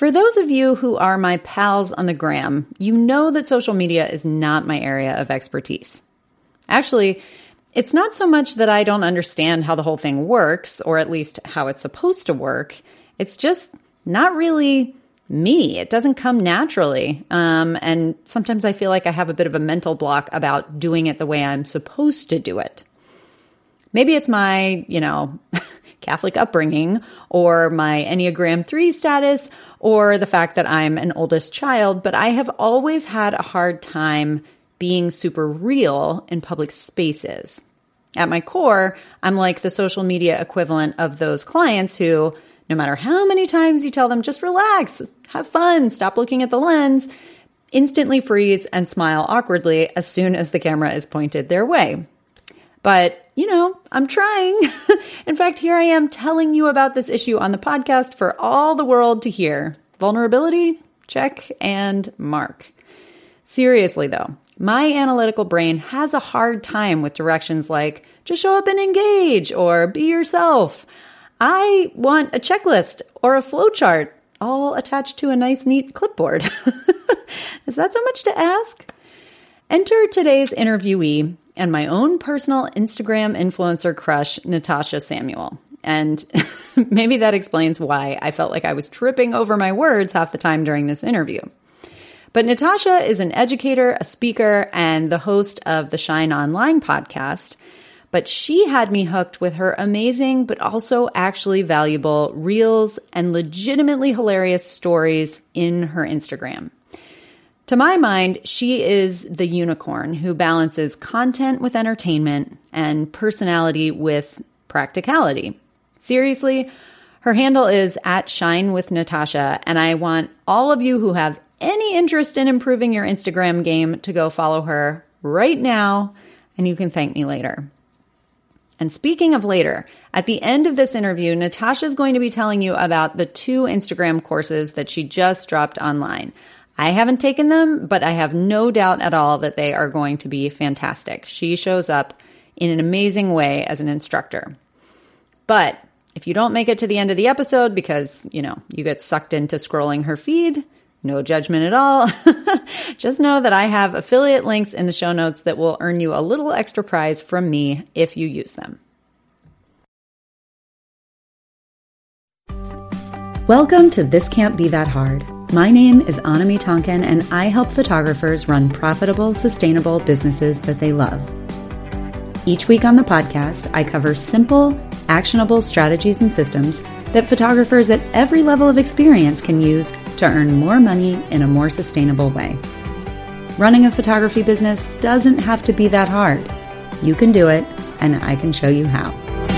For those of you who are my pals on the gram, you know that social media is not my area of expertise. Actually, it's not so much that I don't understand how the whole thing works, or at least how it's supposed to work. It's just not really me. It doesn't come naturally. And sometimes I feel like I have a bit of a mental block about doing it the way I'm supposed to do it. Maybe it's my, Catholic upbringing, or my Enneagram 3 status, or the fact that I'm an oldest child, but I have always had a hard time being super real in public spaces. At my core, I'm like the social media equivalent of those clients who, no matter how many times you tell them, just relax, have fun, stop looking at the lens, instantly freeze and smile awkwardly as soon as the camera is pointed their way. But, I'm trying. In fact, here I am telling you about this issue on the podcast for all the world to hear. Vulnerability? Check and mark. Seriously, though, my analytical brain has a hard time with directions like, just show up and engage, or be yourself. I want a checklist or a flowchart, all attached to a nice, neat clipboard. Is that so much to ask? Enter today's interviewee and my own personal Instagram influencer crush, Natasha Samuel. And maybe that explains why I felt like I was tripping over my words half the time during this interview. But Natasha is an educator, a speaker, and the host of the Shine Online podcast. But she had me hooked with her amazing, but also actually valuable reels and legitimately hilarious stories in her Instagram. To my mind, she is the unicorn who balances content with entertainment and personality with practicality. Seriously, her handle is @ShineWithNatasha, and I want all of you who have any interest in improving your Instagram game to go follow her right now, and you can thank me later. And speaking of later, at the end of this interview, Natasha is going to be telling you about the 2 Instagram courses that she just dropped online. I haven't taken them, but I have no doubt at all that they are going to be fantastic. She shows up in an amazing way as an instructor. But if you don't make it to the end of the episode because, you get sucked into scrolling her feed, no judgment at all. Just know that I have affiliate links in the show notes that will earn you a little extra prize from me if you use them. Welcome to This Can't Be That Hard. My name is Anami Tonkin, and I help photographers run profitable, sustainable businesses that they love. Each week on the podcast, I cover simple, actionable strategies and systems that photographers at every level of experience can use to earn more money in a more sustainable way. Running a photography business doesn't have to be that hard. You can do it, and I can show you how.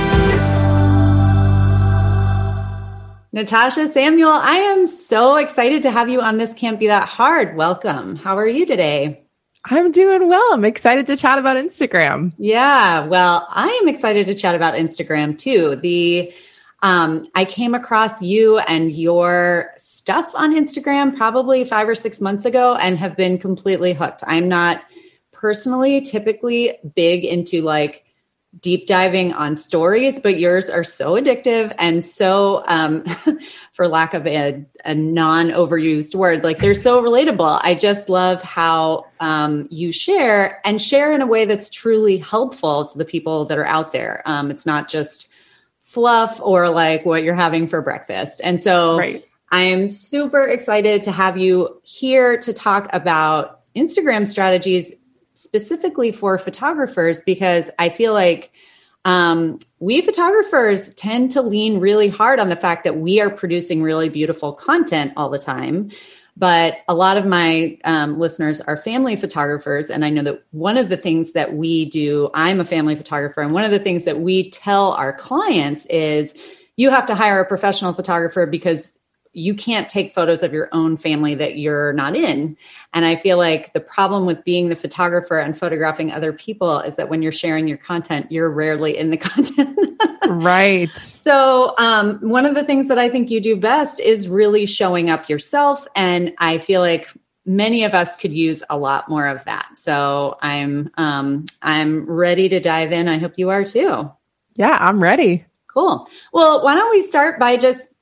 Natasha Samuel, I am so excited to have you on This Can't Be That Hard. Welcome. How are you today? I'm doing well. I'm excited to chat about Instagram. Yeah, well, I am excited to chat about Instagram too. I came across you and your stuff on Instagram probably 5 or 6 months ago and have been completely hooked. I'm not personally typically big into deep diving on stories, but yours are so addictive and so, for lack of a non-overused word, they're so relatable. I just love how you share in a way that's truly helpful to the people that are out there. It's not just fluff or what you're having for breakfast. And so right. I am super excited to have you here to talk about Instagram strategies specifically for photographers, because I feel like we photographers tend to lean really hard on the fact that we are producing really beautiful content all the time. But a lot of my listeners are family photographers. And I know that one of the things that we do, I'm a family photographer, and one of the things that we tell our clients is you have to hire a professional photographer because you can't take photos of your own family that you're not in. And I feel like the problem with being the photographer and photographing other people is that when you're sharing your content, you're rarely in the content. Right. So one of the things that I think you do best is really showing up yourself. And I feel like many of us could use a lot more of that. So I'm ready to dive in. I hope you are too. Yeah, I'm ready. Cool. Well, why don't we start by just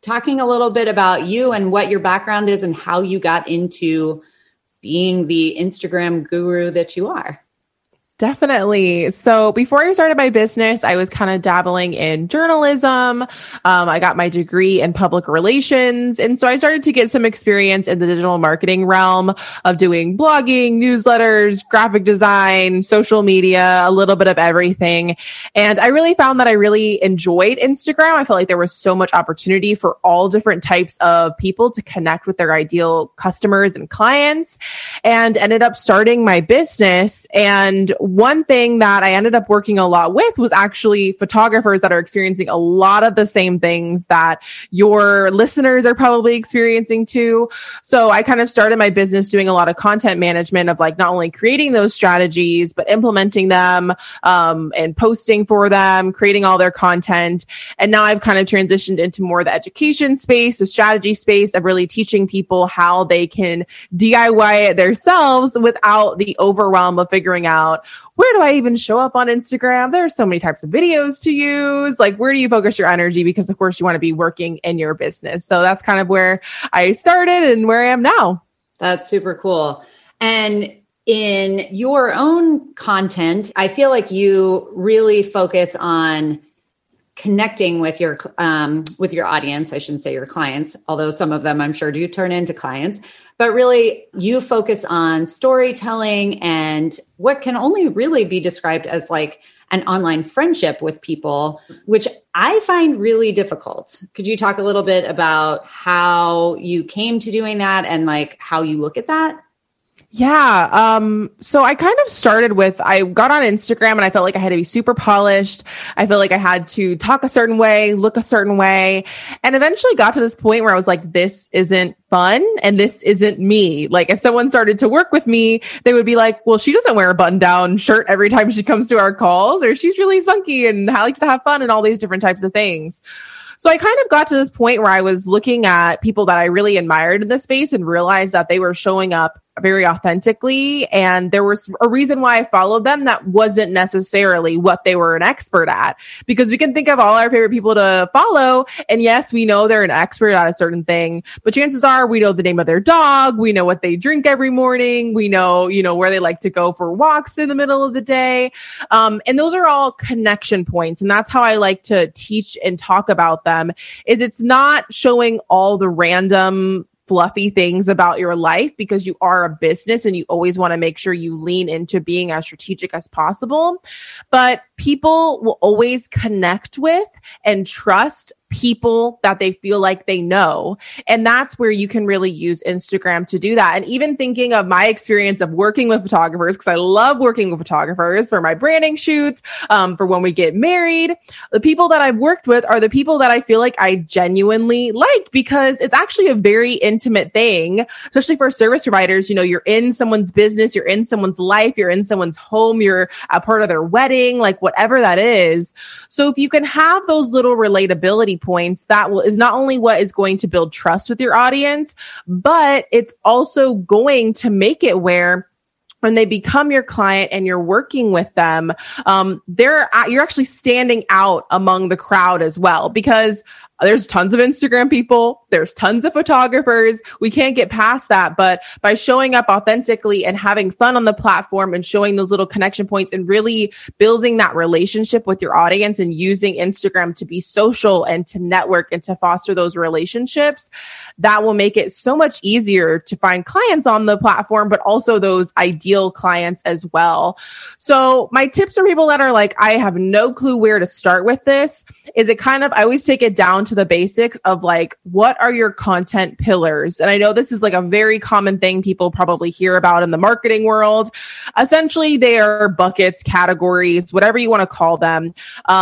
talking a little bit about you and what your background is and how you got into being the Instagram guru that you are. Definitely. So before I started my business, I was kind of dabbling in journalism. I got my degree in public relations. And so I started to get some experience in the digital marketing realm of doing blogging, newsletters, graphic design, social media, a little bit of everything. And I really found that I really enjoyed Instagram. I felt like there was so much opportunity for all different types of people to connect with their ideal customers and clients, and ended up starting my business. And one thing that I ended up working a lot with was actually photographers that are experiencing a lot of the same things that your listeners are probably experiencing too. So I kind of started my business doing a lot of content management of like not only creating those strategies, but implementing them, and posting for them, creating all their content. And now I've kind of transitioned into more the education space, the strategy space of really teaching people how they can DIY it themselves without the overwhelm of figuring out, where do I even show up on Instagram? There are so many types of videos to use. Like, where do you focus your energy? Because of course you want to be working in your business. So that's kind of where I started and where I am now. That's super cool. And in your own content, I feel like you really focus on connecting with your audience. I shouldn't say your clients, although some of them I'm sure do turn into clients, but really you focus on storytelling and what can only really be described as like an online friendship with people, which I find really difficult. Could you talk a little bit about how you came to doing that and like how you look at that? Yeah. So I kind of started with, I got on Instagram and I felt like I had to be super polished. I felt like I had to talk a certain way, look a certain way, and eventually got to this point where I was like, this isn't fun and this isn't me. Like if someone started to work with me, they would be like, well, she doesn't wear a button down shirt every time she comes to our calls, or she's really spunky and likes to have fun and all these different types of things. So I kind of got to this point where I was looking at people that I really admired in this space and realized that they were showing up very authentically. And there was a reason why I followed them that wasn't necessarily what they were an expert at, because we can think of all our favorite people to follow. And yes, we know they're an expert at a certain thing, but chances are we know the name of their dog. We know what they drink every morning. We know, where they like to go for walks in the middle of the day. And those are all connection points. And that's how I like to teach and talk about them, is it's not showing all the random fluffy things about your life, because you are a business and you always want to make sure you lean into being as strategic as possible. But people will always connect with and trust people that they feel like they know. And that's where you can really use Instagram to do that. And even thinking of my experience of working with photographers, because I love working with photographers for my branding shoots, for when we get married, the people that I've worked with are the people that I feel like I genuinely like, because it's actually a very intimate thing, especially for service providers. You're in someone's business, you're in someone's life, you're in someone's home, you're a part of their wedding, like whatever that is. So if you can have those little relatability points, is not only what is going to build trust with your audience, but it's also going to make it where when they become your client and you're working with them, you're actually standing out among the crowd as well, because there's tons of Instagram people. There's tons of photographers. We can't get past that. But by showing up authentically and having fun on the platform and showing those little connection points and really building that relationship with your audience and using Instagram to be social and to network and to foster those relationships, that will make it so much easier to find clients on the platform, but also those ideal clients as well. So my tips for people that are like, I have no clue where to start with this, is I always take it down to the basics of like, what are your content pillars? And I know this is like a very common thing people probably hear about in the marketing world. Essentially, they are buckets, categories, whatever you want to call them,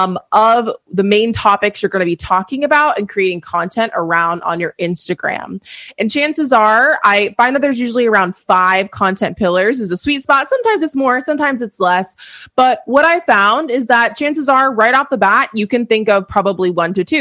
of the main topics you're going to be talking about and creating content around on your Instagram. And chances are, I find that there's usually around 5 content pillars is a sweet spot. Sometimes it's more, sometimes it's less. But what I found is that chances are right off the bat, you can think of probably 1 to 2. It's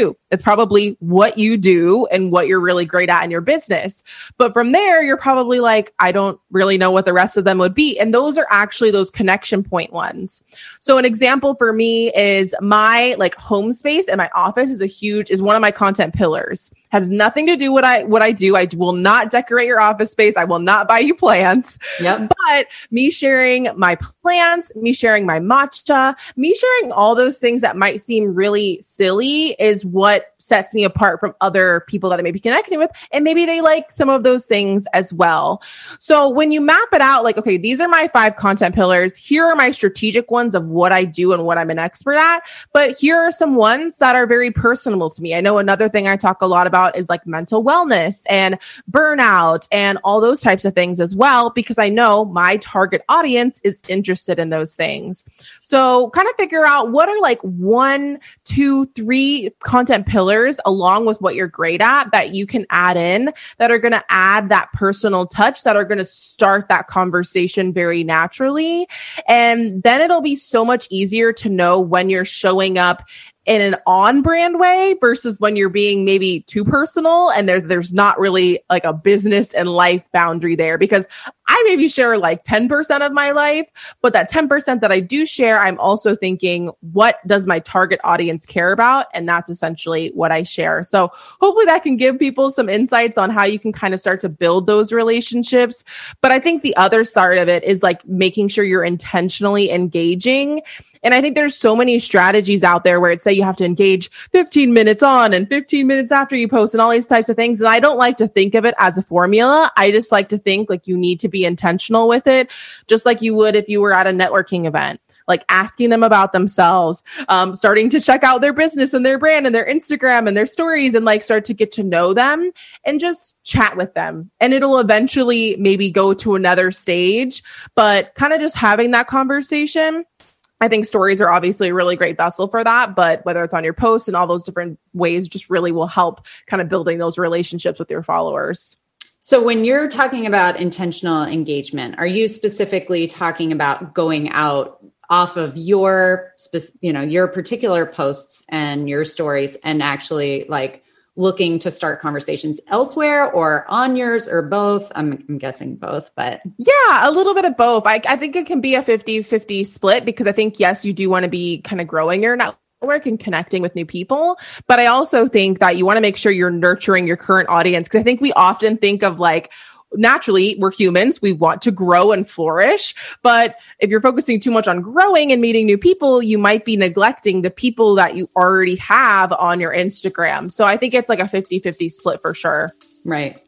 probably what you do and what you're really great at in your business. But from there, you're probably like, I don't really know what the rest of them would be. And those are actually those connection point ones. So an example for me is my like home space and my office is one of my content pillars. Has nothing to do with what I do. I will not decorate your office space. I will not buy you plants. Yep. But me sharing my plants, me sharing my matcha, me sharing all those things that might seem really silly is what sets me apart from other people that I may be connecting with. And maybe they like some of those things as well. So when you map it out, like, okay, these are my 5 content pillars. Here are my strategic ones of what I do and what I'm an expert at. But here are some ones that are very personal to me. I know another thing I talk a lot about is like mental wellness and burnout and all those types of things as well, because I know my target audience is interested in those things. So kind of figure out what are like 1, 2, 3 content pillars along with what you're great at that you can add in that are going to add that personal touch, that are going to start that conversation very naturally. And then it'll be so much easier to know when you're showing up in an on-brand way versus when you're being maybe too personal and there's not really like a business and life boundary there, because I maybe share like 10% of my life, but that 10% that I do share, I'm also thinking, what does my target audience care about? And that's essentially what I share. So hopefully that can give people some insights on how you can kind of start to build those relationships. But I think the other side of it is like making sure you're intentionally engaging. And I think there's so many strategies out there where it's say you have to engage 15 minutes on and 15 minutes after you post and all these types of things. And I don't like to think of it as a formula. I just like to think like you need to be intentional with it, just like you would if you were at a networking event, like asking them about themselves, starting to check out their business and their brand and their Instagram and their stories and like start to get to know them and just chat with them. And it'll eventually maybe go to another stage, but kind of just having that conversation. I think stories are obviously a really great vessel for that, but whether it's on your posts and all those different ways just really will help kind of building those relationships with your followers. So when you're talking about intentional engagement, are you specifically talking about going out off of your particular posts and your stories and actually like looking to start conversations elsewhere or on yours or both? I'm guessing both, but. Yeah, a little bit of both. I think it can be a 50-50 split because I think, yes, you do want to be kind of growing your network and connecting with new people. But I also think that you want to make sure you're nurturing your current audience, because I think we often think of like, naturally, we're humans. We want to grow and flourish. But if you're focusing too much on growing and meeting new people, you might be neglecting the people that you already have on your Instagram. So I think it's like a 50-50 split for sure. Right.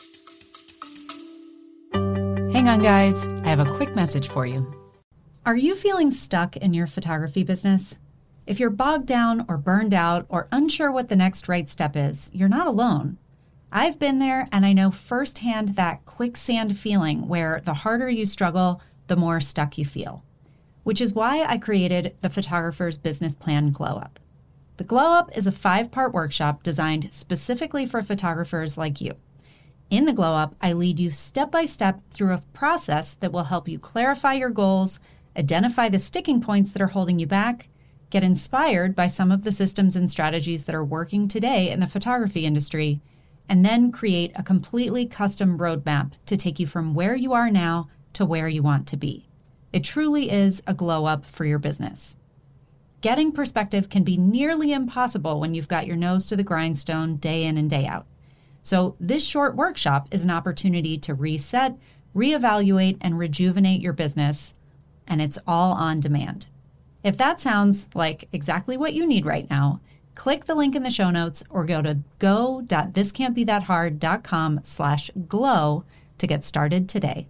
Hang on, guys. I have a quick message for you. Are you feeling stuck in your photography business? If you're bogged down or burned out or unsure what the next right step is, you're not alone. I've been there, and I know firsthand that quicksand feeling where the harder you struggle, the more stuck you feel. Which is why I created the Photographer's Business Plan Glow Up. The Glow Up is a 5-part workshop designed specifically for photographers like you. In the Glow Up, I lead you step by step through a process that will help you clarify your goals, identify the sticking points that are holding you back, get inspired by some of the systems and strategies that are working today in the photography industry, and then create a completely custom roadmap to take you from where you are now to where you want to be. It truly is a glow up for your business. Getting perspective can be nearly impossible when you've got your nose to the grindstone day in and day out. So this short workshop is an opportunity to reset, reevaluate, and rejuvenate your business, and it's all on demand. If that sounds like exactly what you need right now, click the link in the show notes or go to go.thiscan'tbethathard.com/glow to get started today.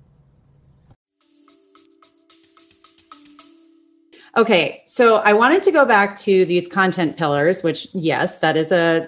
Okay, so I wanted to go back to these content pillars, which, yes, that is a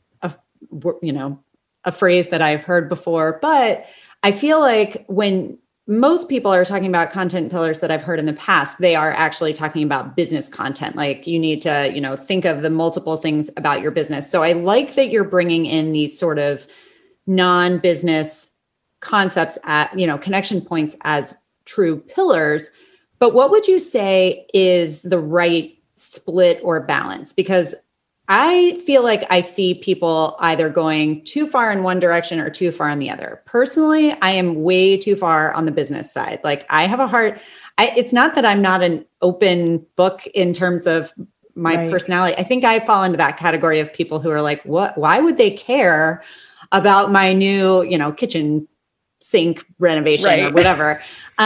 phrase that I've heard before, but I feel like when most people are talking about content pillars that I've heard in the past, they are actually talking about business content. Like you need to, think of the multiple things about your business. So I like that you're bringing in these sort of non-business concepts connection points as true pillars. But what would you say is the right split or balance? Because I feel like I see people either going too far in one direction or too far in the other. Personally, I am way too far on the business side. Like I have a heart. It's not that I'm not an open book in terms of my personality. I think I fall into that category of people who are like, what, why would they care about my new, kitchen sink renovation or whatever?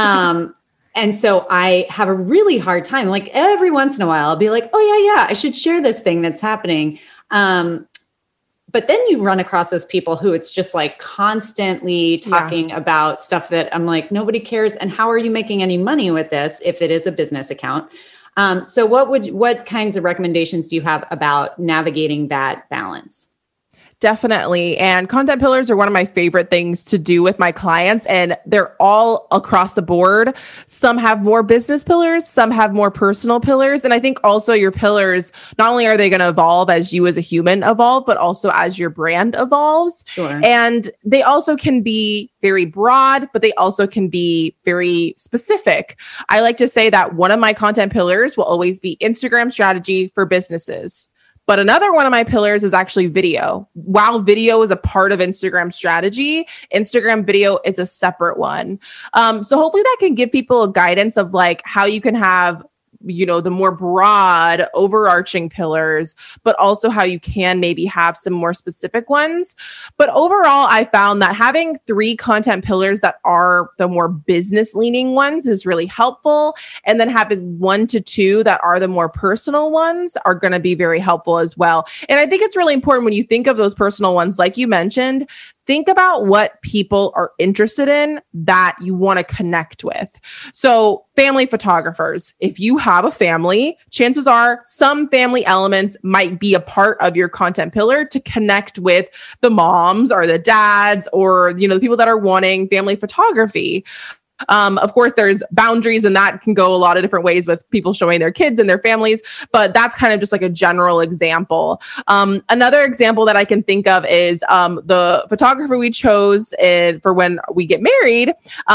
And so I have a really hard time. Like every once in a while, I'll be like, oh yeah, I should share this thing that's happening. But then you run across those people who it's just like constantly talking about stuff that I'm like, nobody cares. And how are you making any money with this if it is a business account? So what kinds of recommendations do you have about navigating that balance? Definitely. And content pillars are one of my favorite things to do with my clients, and they're all across the board. Some have more business pillars, some have more personal pillars. And I think also your pillars, not only are they going to evolve as you as a human evolve, but also as your brand evolves. Sure. And they also can be very broad, but they also can be very specific. I like to say that one of my content pillars will always be Instagram strategy for businesses. But another one of my pillars is actually video. While video is a part of Instagram strategy, Instagram video is a separate one. So hopefully that can give people a guidance of like how you can have, the more broad overarching pillars, but also how you can maybe have some more specific ones. But overall, I found that having 3 content pillars that are the more business leaning ones is really helpful. And then having 1 to 2 that are the more personal ones are going to be very helpful as well. And I think it's really important when you think of those personal ones, like you mentioned, think about what people are interested in that you want to connect with. So family photographers, if you have a family, chances are some family elements might be a part of your content pillar to connect with the moms or the dads or, the people that are wanting family photography. Of course, there's boundaries and that can go a lot of different ways with people showing their kids and their families, but that's kind of just like a general example. Another example that I can think of is the photographer we chose for when we get married.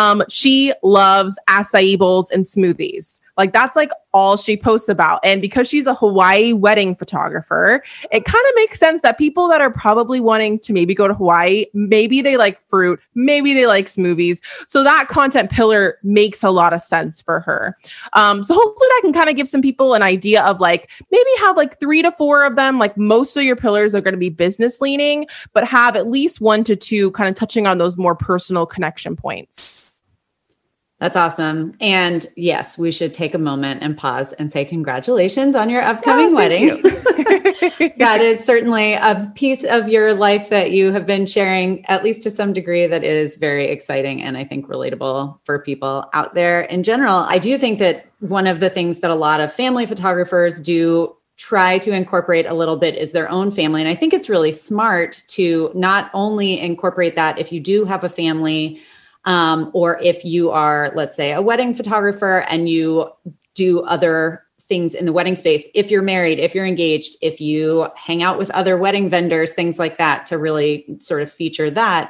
She loves acai bowls and smoothies. Like that's like all she posts about. And because she's a Hawaii wedding photographer, it kind of makes sense that people that are probably wanting to maybe go to Hawaii, maybe they like fruit, maybe they like smoothies. So that content pillar makes a lot of sense for her. So hopefully that can kind of give some people an idea of like, maybe have like 3 to 4 of them. Like most of your pillars are going to be business leaning, but have at least 1 to 2 kind of touching on those more personal connection points. That's awesome. And yes, we should take a moment and pause and say congratulations on your upcoming wedding. That is certainly a piece of your life that you have been sharing, at least to some degree, that is very exciting and I think relatable for people out there in general. I do think that one of the things that a lot of family photographers do try to incorporate a little bit is their own family. And I think it's really smart to not only incorporate that if you do have a family, or if you are, let's say, a wedding photographer and you do other things in the wedding space, if you're married, if you're engaged, if you hang out with other wedding vendors, things like that, to really sort of feature that.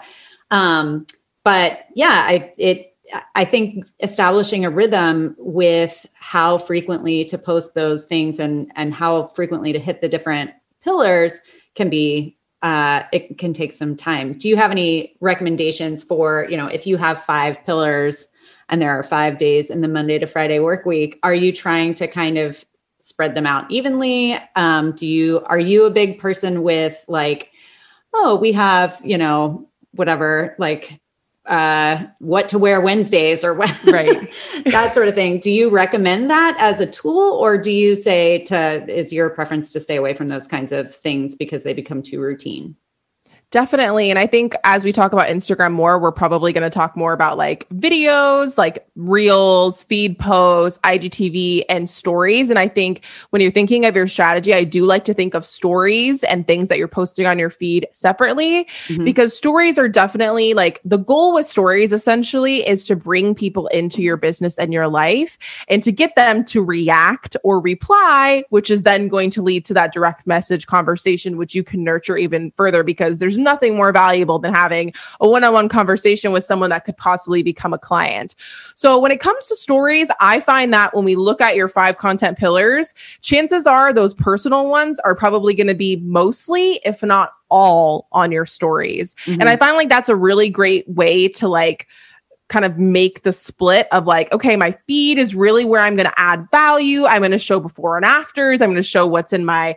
But yeah, I think establishing a rhythm with how frequently to post those things and how frequently to hit the different pillars can be it can take some time. Do you have any recommendations for, if you have 5 pillars and there are 5 days in the Monday to Friday work week, are you trying to kind of spread them out evenly? Are you a big person with like, oh, we have, whatever, like, what to wear Wednesdays or what, right. That sort of thing. Do you recommend that as a tool, or do you say is your preference to stay away from those kinds of things because they become too routine? Definitely. And I think as we talk about Instagram more, we're probably going to talk more about like videos, like reels, feed posts, IGTV, and stories. And I think when you're thinking of your strategy, I do like to think of stories and things that you're posting on your feed separately, because stories are definitely like the goal with stories essentially is to bring people into your business and your life and to get them to react or reply, which is then going to lead to that direct message conversation, which you can nurture even further because there's nothing more valuable than having a one-on-one conversation with someone that could possibly become a client. So when it comes to stories, I find that when we look at your 5 content pillars, chances are those personal ones are probably going to be mostly, if not all, on your stories. Mm-hmm. And I find like that's a really great way to like kind of make the split of like, okay, my feed is really where I'm going to add value. I'm going to show before and afters. I'm going to show what's in my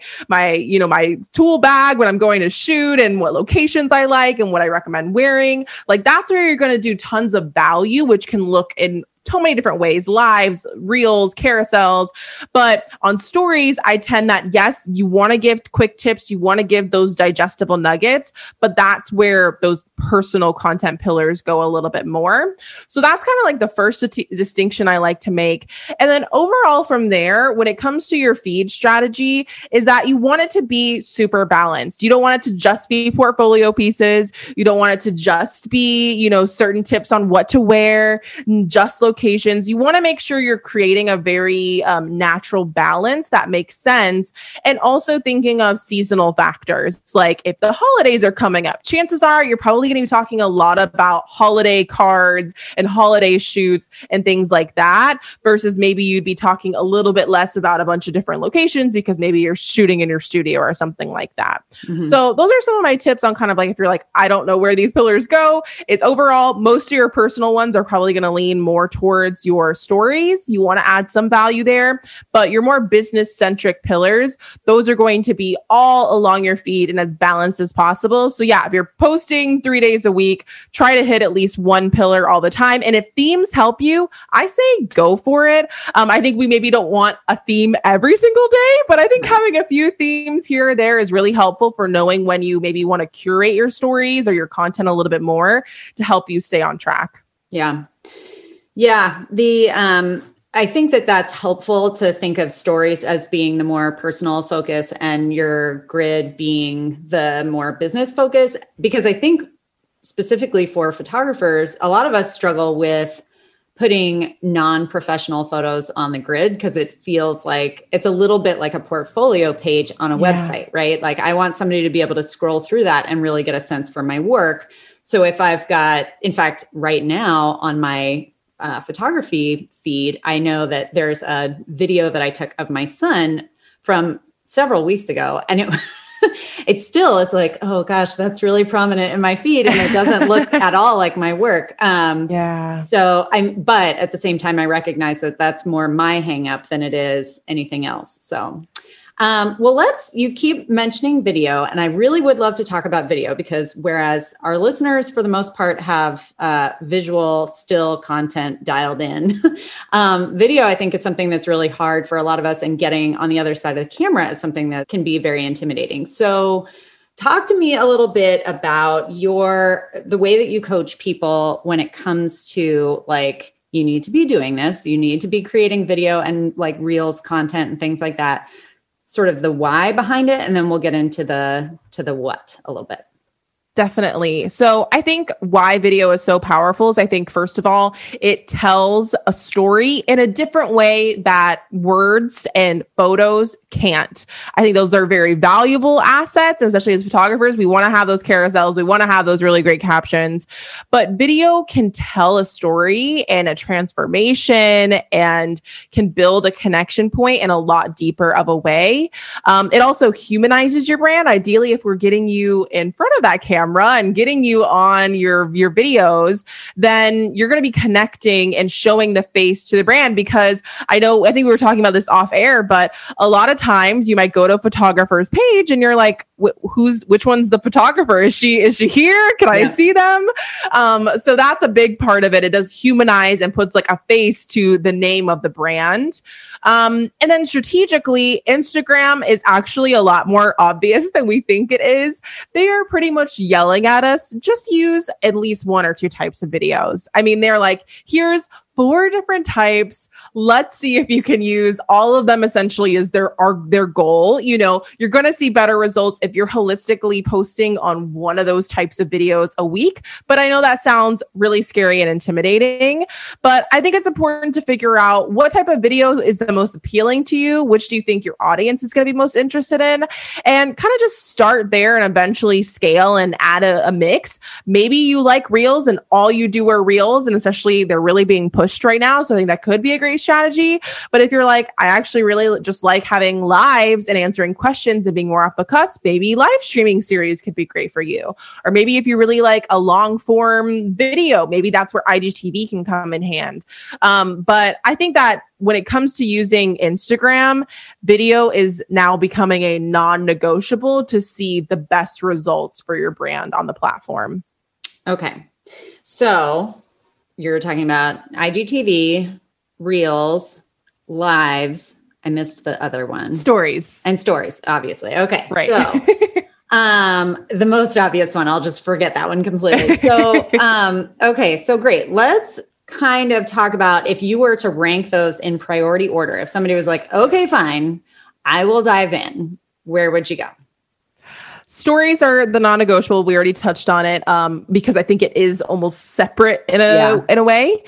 tool bag when I'm going to shoot and what locations I like and what I recommend wearing. Like that's where you're going to do tons of value, which can look in so many different ways, lives, reels, carousels. But on stories, I tend that, yes, you want to give quick tips. You want to give those digestible nuggets, but that's where those personal content pillars go a little bit more. So that's kind of like the first distinction I like to make. And then overall from there, when it comes to your feed strategy, is that you want it to be super balanced. You don't want it to just be portfolio pieces. You don't want it to just be, certain tips on what to wear, just locations. You want to make sure you're creating a very natural balance that makes sense. And also thinking of seasonal factors. It's like if the holidays are coming up, chances are you're probably going to be talking a lot about holiday cards and holiday shoots and things like that, versus maybe you'd be talking a little bit less about a bunch of different locations because maybe you're shooting in your studio or something like that. Mm-hmm. So those are some of my tips on kind of like, if you're like, I don't know where these pillars go, it's overall, most of your personal ones are probably going to lean more towards your stories. You want to add some value there, but your more business centric pillars, those are going to be all along your feed and as balanced as possible. So yeah, if you're posting 3 days a week, try to hit at least one pillar all the time. And if themes help you, I say go for it. I think we maybe don't want a theme every single day, but I think having a few themes here or there is really helpful for knowing when you maybe want to curate your stories or your content a little bit more to help you stay on track. Yeah. I think that that's helpful to think of stories as being the more personal focus and your grid being the more business focus, because I think specifically for photographers, a lot of us struggle with putting non-professional photos on the grid because it feels like it's a little bit like a portfolio page on a website, right? Like I want somebody to be able to scroll through that and really get a sense for my work. So if I've got, in fact, right now on my photography feed, I know that there's a video that I took of my son from several weeks ago. And it still is like, oh gosh, that's really prominent in my feed. And it doesn't look at all like my work. So but at the same time, I recognize that that's more my hang up than it is anything else. So you keep mentioning video, and I really would love to talk about video because whereas our listeners, for the most part, have visual still content dialed in, video, I think, is something that's really hard for a lot of us, and getting on the other side of the camera is something that can be very intimidating. So talk to me a little bit about the way that you coach people when it comes to like, you need to be doing this, you need to be creating video and like reels content and things like that. Sort of the why behind it, and then we'll get into the what a little bit. Definitely. So I think why video is so powerful is I think, first of all, it tells a story in a different way that words and photos can't. I think those are very valuable assets, especially as photographers. We want to have those carousels. We want to have those really great captions, but video can tell a story and a transformation and can build a connection point in a lot deeper of a way. It also humanizes your brand. Ideally, if we're getting you in front of that camera and getting you on your videos, then you're going to be connecting and showing the face to the brand. Because I think we were talking about this off air, but a lot of times you might go to a photographer's page and you're like, which one's the photographer? Is she here? Can I see them? So that's a big part of it. It does humanize and puts like a face to the name of the brand. And then strategically, Instagram is actually a lot more obvious than we think it is. They are pretty much yelling at us, just use at least one or two types of videos. I mean, they're like, here's 4 different types. Let's see if you can use all of them essentially as their goal. You know, you're going to see better results if you're holistically posting on one of those types of videos a week. But I know that sounds really scary and intimidating, but I think it's important to figure out what type of video is the most appealing to you. Which do you think your audience is going to be most interested in? And kind of just start there and eventually scale and add a mix. Maybe you like reels and all you do are reels, and especially they're really being pushed right now. So I think that could be a great strategy. But if you're like, I actually really just like having lives and answering questions and being more off the cusp, maybe live streaming series could be great for you. Or maybe if you really like a long form video, maybe that's where IGTV can come in hand. But I think that when it comes to using Instagram, video is now becoming a non-negotiable to see the best results for your brand on the platform. Okay. So you're talking about IGTV, Reels, Lives. I missed the other one. Stories. And stories, obviously. Okay. Right. So the most obvious one, I'll just forget that one completely. So, okay. So great. Let's kind of talk about if you were to rank those in priority order. If somebody was like, okay, fine, I will dive in, where would you go? Stories are the non-negotiable. We already touched on it because I think it is almost separate in a way.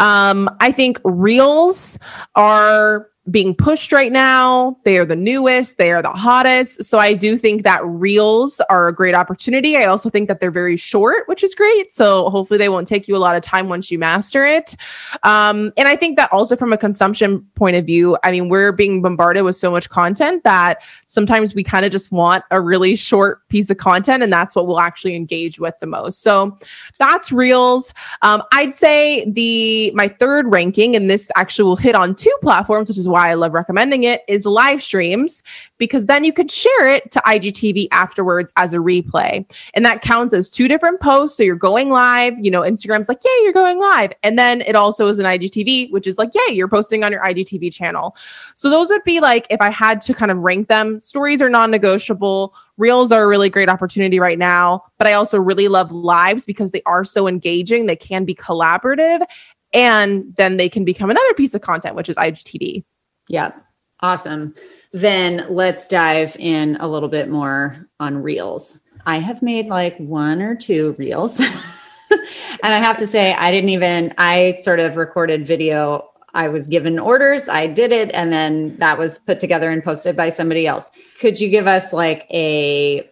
I think reels are being pushed right now. They are the newest. They are the hottest. So I do think that reels are a great opportunity. I also think that they're very short, which is great. So hopefully they won't take you a lot of time once you master it. And I think that also from a consumption point of view, I mean, we're being bombarded with so much content that sometimes we kind of just want a really short piece of content, and that's what we'll actually engage with the most. So that's reels. I'd say my third ranking, and this actually will hit on 2 platforms, which is why I love recommending it, is live streams, because then you could share it to IGTV afterwards as a replay. And that counts as 2 different posts. So you're going live, you know, Instagram's like, yay, you're going live. And then it also is an IGTV, which is like, yay, you're posting on your IGTV channel. So those would be like, if I had to kind of rank them, stories are non-negotiable. Reels are a really great opportunity right now, but I also really love lives because they are so engaging. They can be collaborative, and then they can become another piece of content, which is IGTV. Yeah. Awesome. Then let's dive in a little bit more on reels. I have made like 1 or 2 reels. And I have to say, I sort of recorded video. I was given orders, I did it, and then that was put together and posted by somebody else. Could you give us like a,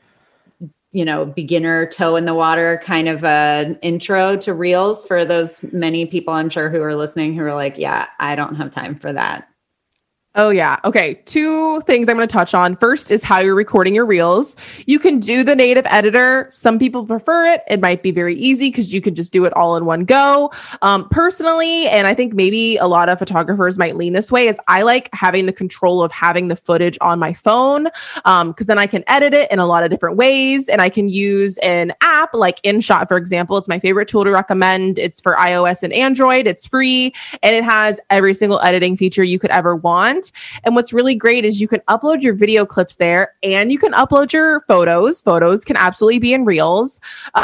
beginner toe in the water kind of an intro to reels for those many people I'm sure who are listening who are like, yeah, I don't have time for that? Oh, yeah. Okay. 2 things I'm going to touch on. First is how you're recording your reels. You can do the native editor. Some people prefer it. It might be very easy because you can just do it all in one go. Personally, and I think maybe a lot of photographers might lean this way, is I like having the control of having the footage on my phone because then I can edit it in a lot of different ways. And I can use an app like InShot, for example. It's my favorite tool to recommend. It's for iOS and Android. It's free, and it has every single editing feature you could ever want. And what's really great is you can upload your video clips there, and you can upload your photos. Photos can absolutely be in reels.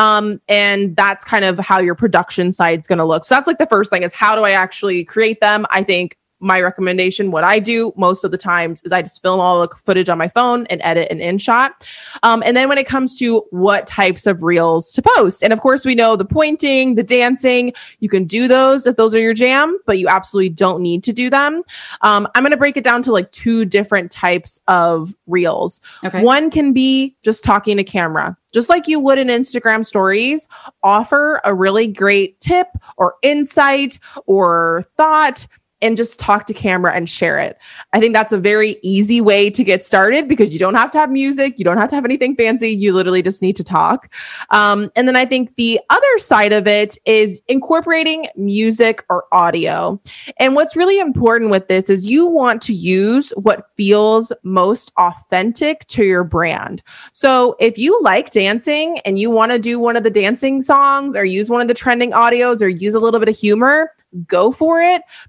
And that's kind of how your production side is going to look. So that's like the first thing, is how do I actually create them? I think my recommendation, what I do most of the times, is I just film all the footage on my phone and edit in InShot. And then when it comes to what types of reels to post, and of course we know the pointing, the dancing, you can do those if those are your jam, but you absolutely don't need to do them. I'm going to break it down to like 2 different types of reels. Okay. One can be just talking to camera. Just like you would in Instagram stories, offer a really great tip or insight or thought, and just talk to camera and share it. I think that's a very easy way to get started because you don't have to have music. You don't have to have anything fancy. You literally just need to talk. And then I think the other side of it is incorporating music or audio. And what's really important with this is you want to use what feels most authentic to your brand. So if you like dancing and you want to do one of the dancing songs or use one of the trending audios or use a little bit of humor, go for it. Make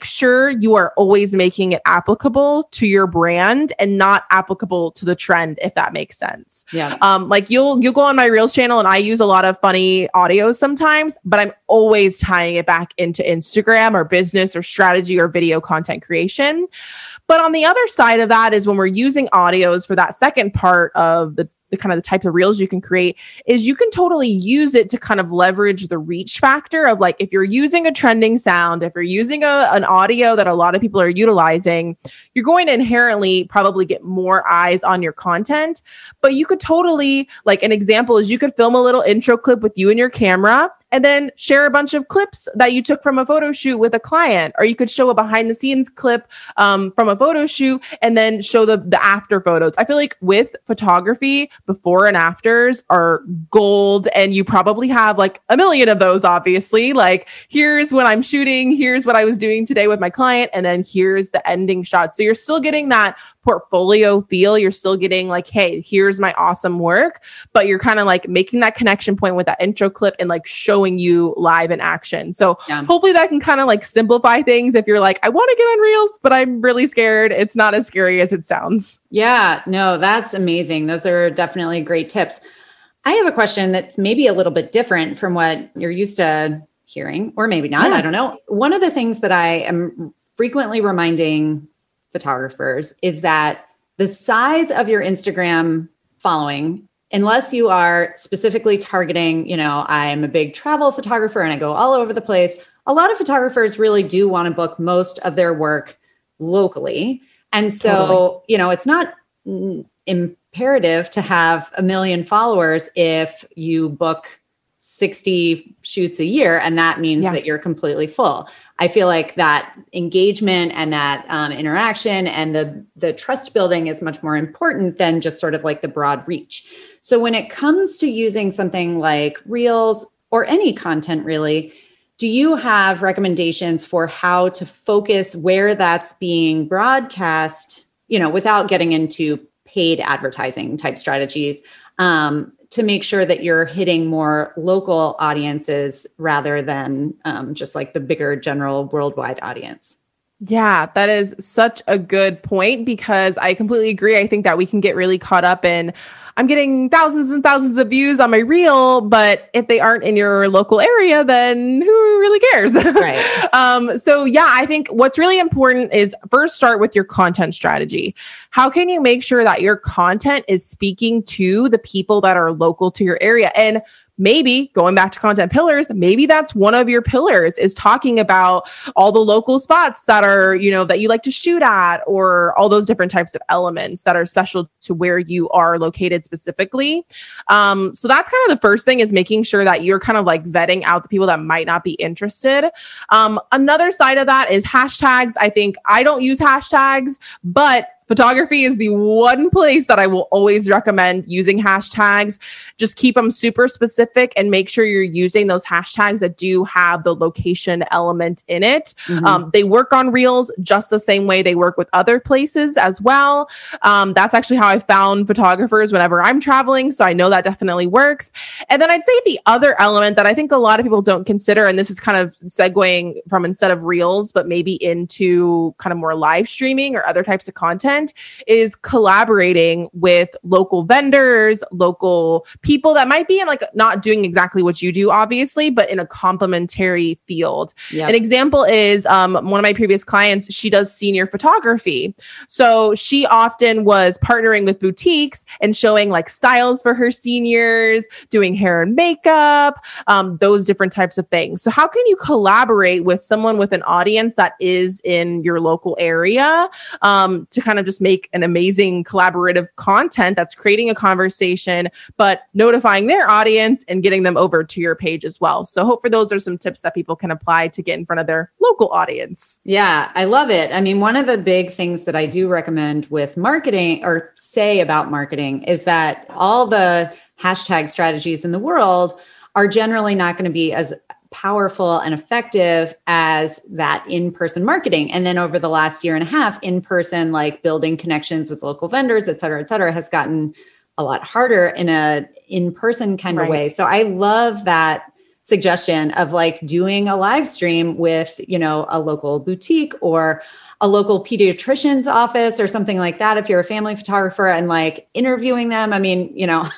sure you are always making it applicable to your brand and not applicable to the trend, if that makes sense. Yeah. Like you'll go on my Reels channel and I use a lot of funny audios sometimes, but I'm always tying it back into Instagram or business or strategy or video content creation. But on the other side of that is when we're using audios for that second part of the kind of the type of reels you can create, is you can totally use it to kind of leverage the reach factor of like, if you're using a trending sound, if you're using an audio that a lot of people are utilizing, you're going to inherently probably get more eyes on your content. But you could totally, like an example is you could film a little intro clip with you and your camera and then share a bunch of clips that you took from a photo shoot with a client. Or you could show a behind the scenes clip from a photo shoot and then show the after photos. I feel like with photography, before and afters are gold. And you probably have like a million of those, obviously. Like, here's when I'm shooting, here's what I was doing today with my client, and then here's the ending shot. So you're still getting that portfolio feel. You're still getting like, hey, here's my awesome work, but you're kind of like making that connection point with that intro clip and like showing you live in action. So hopefully that can kind of like simplify things. If you're like, I want to get on Reels, but I'm really scared, it's not as scary as it sounds. Yeah, no, that's amazing. Those are definitely great tips. I have a question that's maybe a little bit different from what you're used to hearing, or maybe not. I don't know. One of the things that I am frequently reminding photographers is that the size of your Instagram following, unless you are specifically targeting, I'm a big travel photographer and I go all over the place. A lot of photographers really do want to book most of their work locally. And so, it's not imperative to have 1 million followers if you book 60 shoots a year. And that means that you're completely full. I feel like that engagement and that interaction and the trust building is much more important than just sort of like the broad reach. So when it comes to using something like Reels or any content really, do you have recommendations for how to focus where that's being broadcast, without getting into paid advertising type strategies, to make sure that you're hitting more local audiences rather than just like the bigger general worldwide audience? Yeah, that is such a good point, because I completely agree. I think that we can get really caught up in, I'm getting thousands and thousands of views on my reel, but if they aren't in your local area, then who really cares? Right. So yeah, I think what's really important is first start with your content strategy. How can you make sure that your content is speaking to the people that are local to your area? And maybe going back to content pillars, maybe that's one of your pillars, is talking about all the local spots that are, that you like to shoot at, or all those different types of elements that are special to where you are located specifically. So that's kind of the first thing, is making sure that you're kind of like vetting out the people that might not be interested. Another side of that is hashtags. I think I don't use hashtags, but photography is the one place that I will always recommend using hashtags. Just keep them super specific and make sure you're using those hashtags that do have the location element in it. Mm-hmm. They work on Reels just the same way they work with other places as well. That's actually how I found photographers whenever I'm traveling. So I know that definitely works. And then I'd say the other element that I think a lot of people don't consider, and this is kind of segueing from instead of Reels, but maybe into kind of more live streaming or other types of content, is collaborating with local vendors, local people that might be in like not doing exactly what you do, obviously, but in a complementary field. Yep. An example is one of my previous clients, she does senior photography. So she often was partnering with boutiques and showing like styles for her seniors, doing hair and makeup, those different types of things. So how can you collaborate with someone with an audience that is in your local area to kind of just make an amazing collaborative content that's creating a conversation, but notifying their audience and getting them over to your page as well. So hopefully those are some tips that people can apply to get in front of their local audience. Yeah, I love it. I mean, one of the big things that I do recommend with marketing, or say about marketing, is that all the hashtag strategies in the world are generally not going to be as powerful and effective as that in-person marketing. And then over the last year and a half, in-person, like building connections with local vendors, et cetera, has gotten a lot harder in a in-person kind of way. So I love that suggestion of like doing a live stream with, a local boutique or a local pediatrician's office or something like that. If you're a family photographer and like interviewing them, I mean,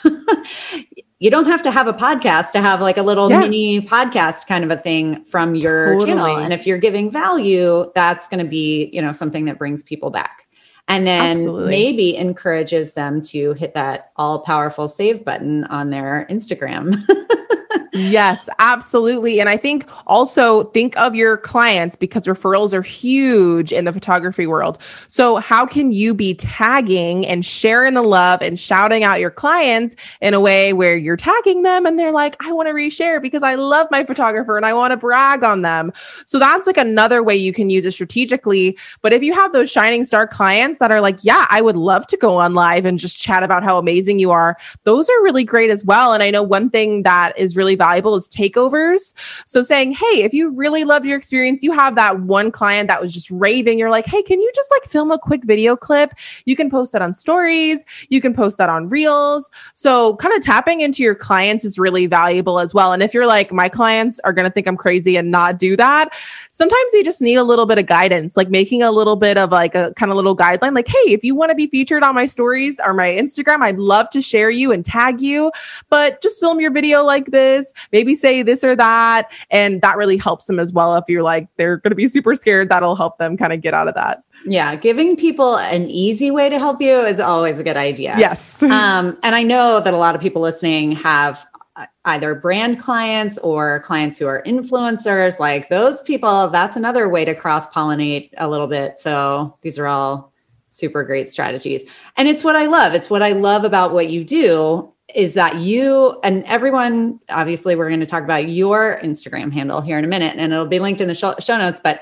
you don't have to have a podcast to have like a little mini podcast kind of a thing from your channel. And if you're giving value, that's going to be, something that brings people back. And then maybe encourages them to hit that all powerful save button on their Instagram. Yes, absolutely. And I think also think of your clients, because referrals are huge in the photography world. So how can you be tagging and sharing the love and shouting out your clients in a way where you're tagging them and they're like, I want to reshare because I love my photographer and I want to brag on them. So that's like another way you can use it strategically. But if you have those shining star clients that are like, yeah, I would love to go on live and just chat about how amazing you are, those are really great as well. And I know one thing that is really valuable is takeovers. So saying, hey, if you really loved your experience, you have that one client that was just raving. You're like, hey, can you just like film a quick video clip? You can post that on stories. You can post that on reels. So kind of tapping into your clients is really valuable as well. And if you're like, my clients are going to think I'm crazy and not do that, sometimes you just need a little bit of guidance, like making a little bit of like a kind of little guideline, like, hey, if you want to be featured on my stories or my Instagram, I'd love to share you and tag you, but just film your video like this. Maybe say this or that. And that really helps them as well. If you're like, they're going to be super scared, that'll help them kind of get out of that. Yeah. Giving people an easy way to help you is always a good idea. Yes. And I know that a lot of people listening have either brand clients or clients who are influencers. Like those people, that's another way to cross-pollinate a little bit. So these are all super great strategies. And it's what I love. It's what I love about what you do is that you and everyone, obviously we're going to talk about your Instagram handle here in a minute, and it'll be linked in the show notes, but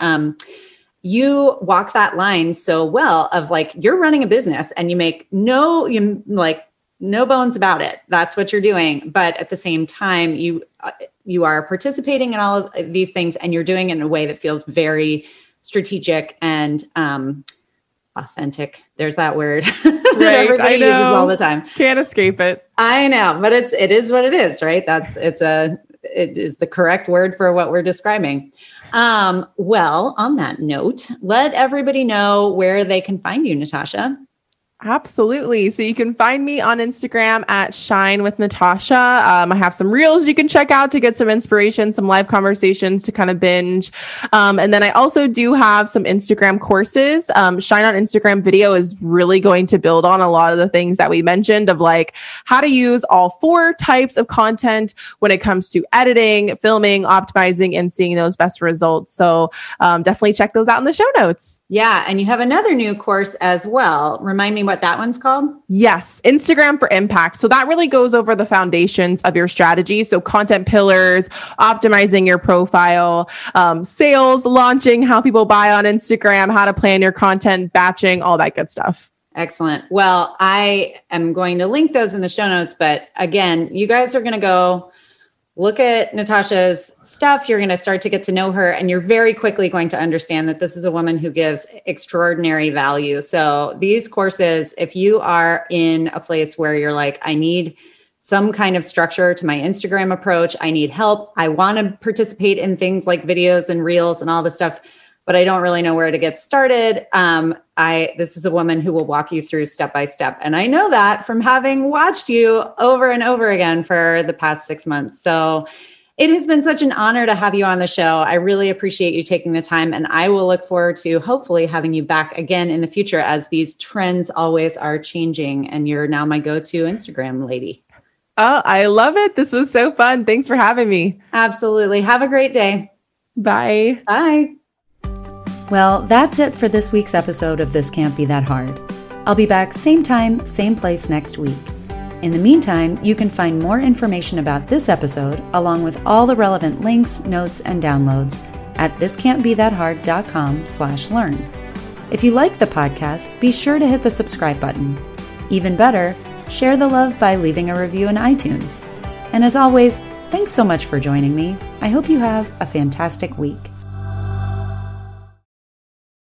you walk that line so well of like, you're running a business and you make no bones about it. That's what you're doing. But at the same time, you are participating in all of these things and you're doing it in a way that feels very strategic and authentic. There's that word that everybody uses all the time. Can't escape it. I know, but it is what it is, right? It is the correct word for what we're describing. Well, on that note, let everybody know where they can find you, Natasha. Absolutely. So you can find me on Instagram at Shine with Natasha. I have some reels you can check out to get some inspiration, some live conversations to kind of binge. And then I also do have some Instagram courses. Shine on Instagram video is really going to build on a lot of the things that we mentioned of like how to use all 4 types of content when it comes to editing, filming, optimizing, and seeing those best results. So definitely check those out in the show notes. Yeah. And you have another new course as well. Remind me what that one's called? Yes. Instagram for Impact. So that really goes over the foundations of your strategy. So content pillars, optimizing your profile, sales, launching, how people buy on Instagram, how to plan your content, batching, all that good stuff. Excellent. Well, I am going to link those in the show notes, but again, you guys are going to go look at Natasha's stuff. You're going to start to get to know her, and you're very quickly going to understand that this is a woman who gives extraordinary value. So these courses, if you are in a place where you're like, I need some kind of structure to my Instagram approach, I need help, I want to participate in things like videos and reels and all this stuff, but I don't really know where to get started. This is a woman who will walk you through step by step. And I know that from having watched you over and over again for the past 6 months. So it has been such an honor to have you on the show. I really appreciate you taking the time, and I will look forward to hopefully having you back again in the future as these trends always are changing. And you're now my go-to Instagram lady. Oh, I love it. This was so fun. Thanks for having me. Absolutely. Have a great day. Bye. Bye. Well, that's it for this week's episode of This Can't Be That Hard. I'll be back same time, same place next week. In the meantime, you can find more information about this episode, along with all the relevant links, notes, and downloads at thiscan'tbethathard.com/learn. If you like the podcast, be sure to hit the subscribe button. Even better, share the love by leaving a review in iTunes. And as always, thanks so much for joining me. I hope you have a fantastic week.